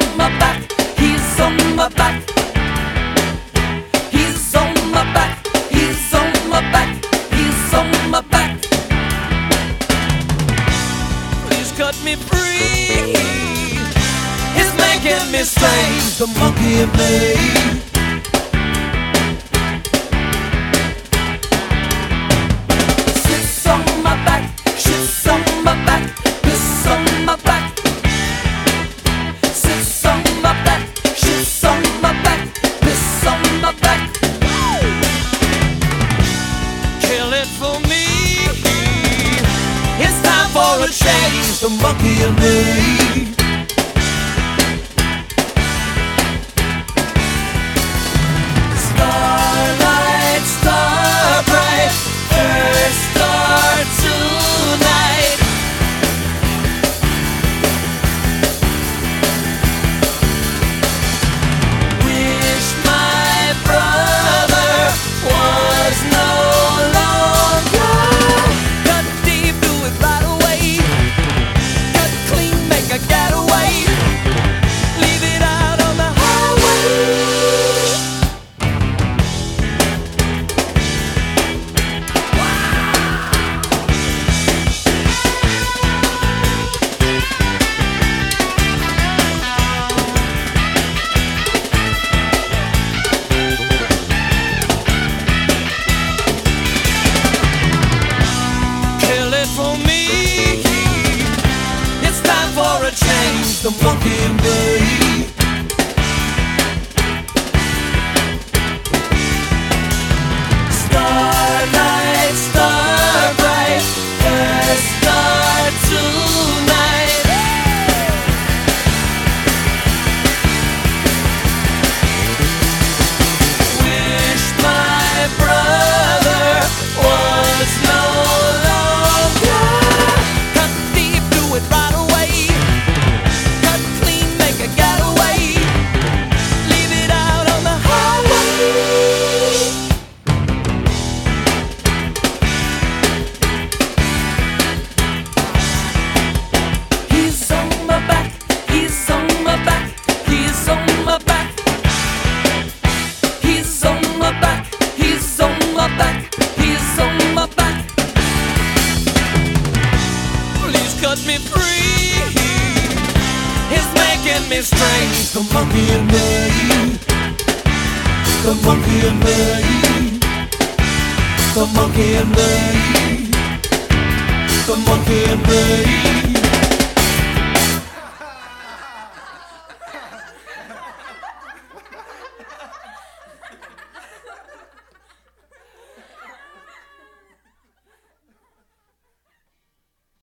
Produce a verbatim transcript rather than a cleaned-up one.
my back, he's on my back. He's on my back, he's on my back, he's on my back. Please cut me free. He's making me strange, the monkey in me. Change the monkey in me. Starlight, star bright, first star tonight. Wish my brother was no longer. Cut deep, do it right away. A getaway, leave it out on the highway. Kill it for me. For a change, the monkey in me. Starlight, star bright, first star tonight. Wish my brother was no longer. Cut deep, do it right away. Cut me free. He's making me strange, the monkey in me. The monkey in me. The monkey in me. The monkey in me.